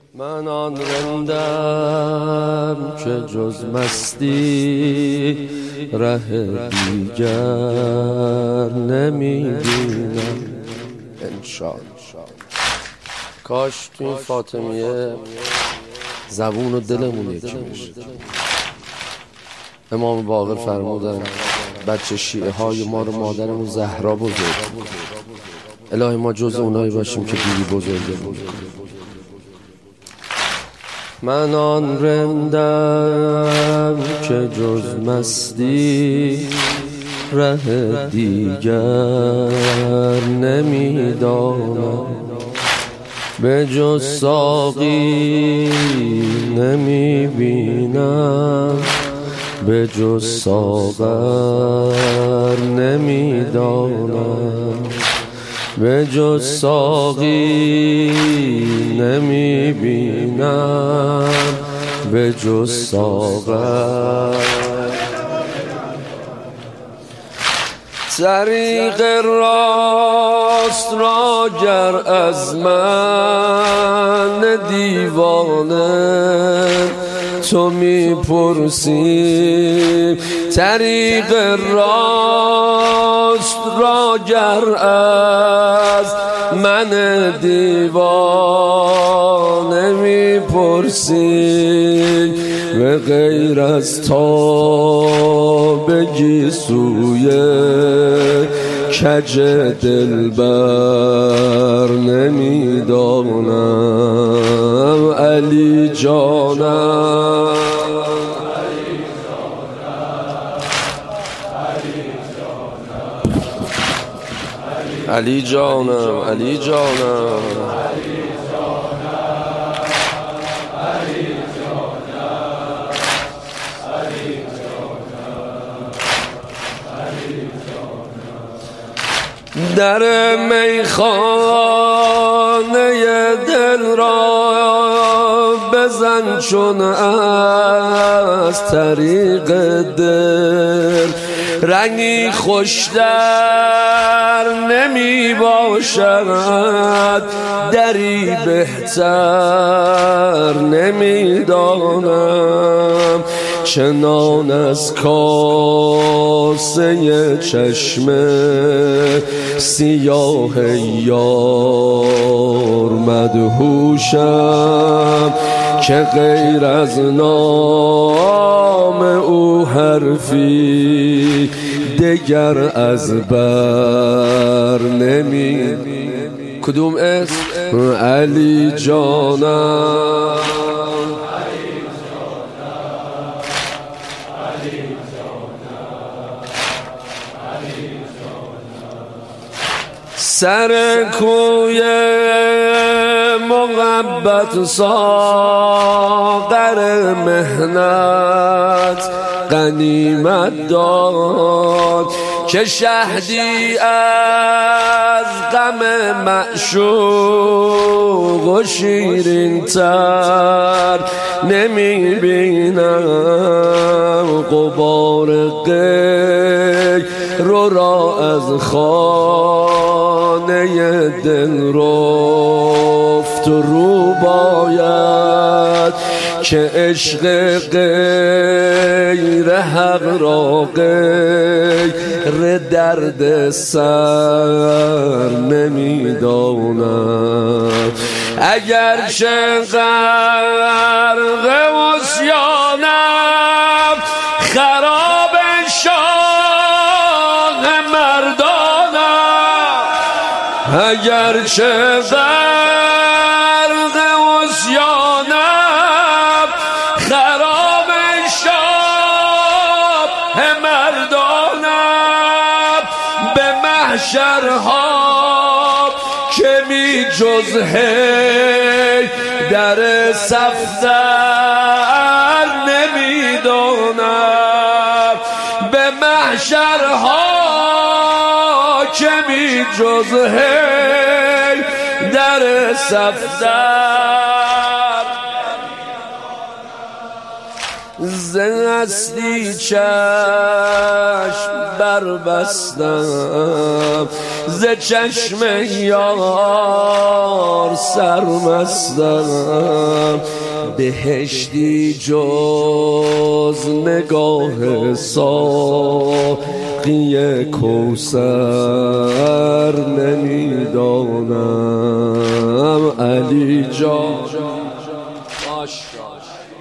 من آن رندم که جز مستی ره دیگر نمی‌بینم. انشاءالله. کاش تو این فاطمیه زبون و دلمون یکی بشه. امام باقر فرمودن بچه شیعه های ما رو مادرمون زهرا بزرگ. الهی ما جز اونایی باشیم که بیبی بزرگه بود. من آن رندم که جز مستی ره دیگر نمیدانم، به جز ساقی نمیبینم، به جز ساغر نمیدانم، به جز ساقی نمیبینم، به جز ساغر. طریق راست را گر از من دیوانه تو میپرسی، طریق راست را گر از من دیوانه میپرسی، به غیر از تا بگی سوی کج دلبر نمیدانم. علی جانم، علی جانم، علی جانم. در میخانه دل را بزن چون از طریق دل رنگی خوشتر نمی باشد، دری بهتر نمی دانم. چنان از کاسه چشم سیاه یار مدهوشم که غیر از نام او حرفی دگر از بر نمی. کدوم اسم؟ علی جانم، سر کوی محبت ساغر مهنت غنیمت داد که شهدی از غم معشوق و شیرین تر نمی بینم. غبار غیر را از خانه دل رفت و رو باید که عشق غیر حق را غیر درد سر نمیدانم. اگر چه غرق عصیانم خراب شاه مردانم، اگر چه غرق عصیانم خراب شاه مردانم، به محشرها که می جز هی در صفدر نمیدانم، به محشرها که می جز هی در صفدر. ز هستی چشم بربستم ز چشم یار سرمستم، بهشتی جز نگاه ساقی کوثر نمیدانم. علی جان